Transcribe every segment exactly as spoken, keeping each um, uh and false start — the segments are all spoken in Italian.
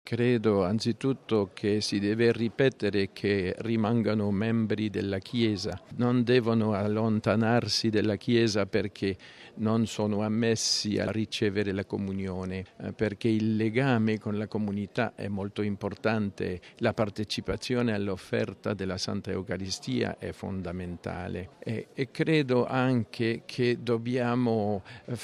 Credo anzitutto che si deve ripetere che rimangano membri della Chiesa, non devono allontanarsi dalla Chiesa perché non sono ammessi a ricevere la comunione, eh, perché il legame con la comunità è molto importante, la partecipazione all'offerta della Santa Eucaristia è fondamentale e, e credo anche che dobbiamo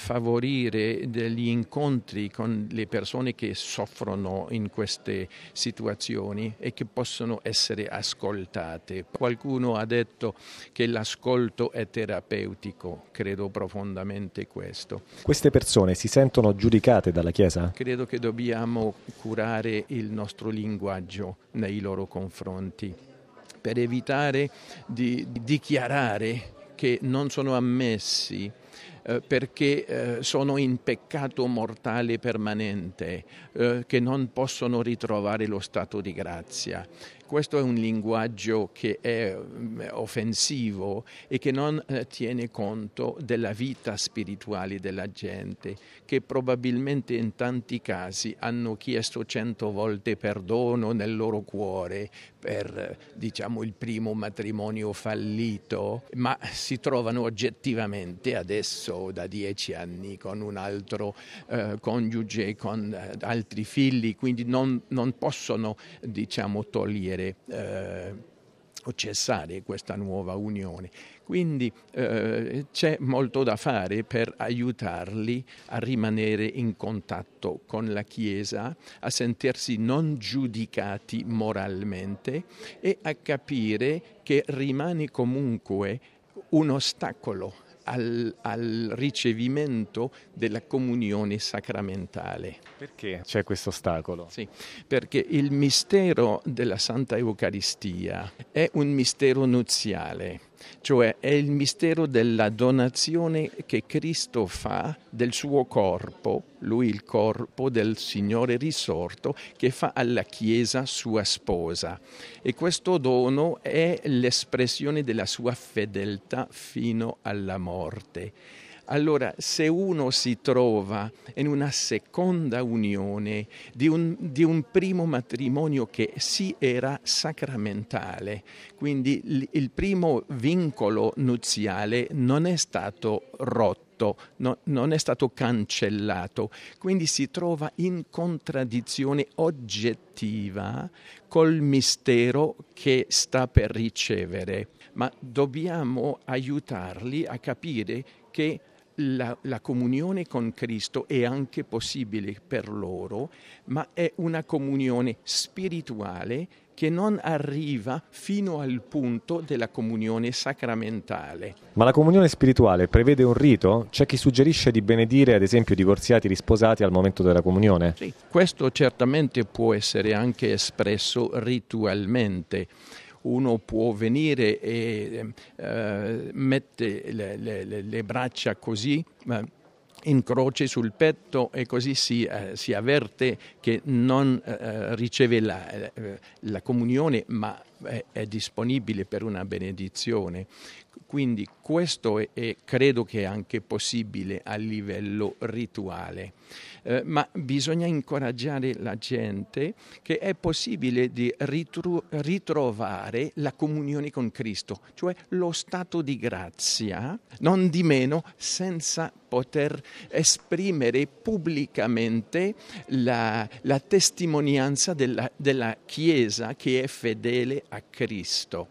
favorire degli incontri con le persone che soffrono in queste situazioni e che possono essere ascoltate. Qualcuno ha detto che l'ascolto è terapeutico, credo profondamente questo. Queste persone si sentono giudicate dalla Chiesa? Credo che dobbiamo curare il nostro linguaggio nei loro confronti per evitare di dichiarare che non sono ammessi eh, perché eh, sono in peccato mortale permanente, eh, che non possono ritrovare lo stato di grazia. Questo è un linguaggio che è offensivo e che non eh, tiene conto della vita spirituale della gente, che probabilmente in tanti casi hanno chiesto cento volte perdono nel loro cuore per, diciamo, il primo matrimonio fallito, ma si trovano oggettivamente adesso da dieci anni con un altro eh, coniuge, con eh, altri figli, quindi non, non possono, diciamo, togliere Eh, o cessare questa nuova unione. Quindi eh, c'è molto da fare per aiutarli a rimanere in contatto con la Chiesa, a sentirsi non giudicati moralmente e a capire che rimane comunque un ostacolo Al, al ricevimento della comunione sacramentale. Perché c'è questo ostacolo? Sì, perché il mistero della Santa Eucaristia è un mistero nuziale, cioè è il mistero della donazione che Cristo fa del suo corpo, lui il corpo del Signore risorto, che fa alla Chiesa sua sposa. E questo dono è l'espressione della sua fedeltà fino alla morte. Allora, se uno si trova in una seconda unione di un, di un primo matrimonio che sì era sacramentale, quindi il, il primo vincolo nuziale non è stato rotto, no, non è stato cancellato, quindi si trova in contraddizione oggettiva col mistero che sta per ricevere, ma dobbiamo aiutarli a capire che La, la comunione con Cristo è anche possibile per loro, ma è una comunione spirituale che non arriva fino al punto della comunione sacramentale. Ma la comunione spirituale prevede un rito? C'è chi suggerisce di benedire, ad esempio, divorziati risposati al momento della comunione? Sì, questo certamente può essere anche espresso ritualmente. Uno può venire e eh, mette le, le, le braccia così eh, in croce sul petto e così si, eh, si avverte che non eh, riceve la, eh, la comunione, ma è, è disponibile per una benedizione. Quindi questo è, è, credo che è anche possibile a livello rituale, eh, ma bisogna incoraggiare la gente che è possibile di ritru- ritrovare la comunione con Cristo, cioè lo stato di grazia, non di meno, senza poter esprimere pubblicamente la, la testimonianza della, della Chiesa che è fedele a Cristo.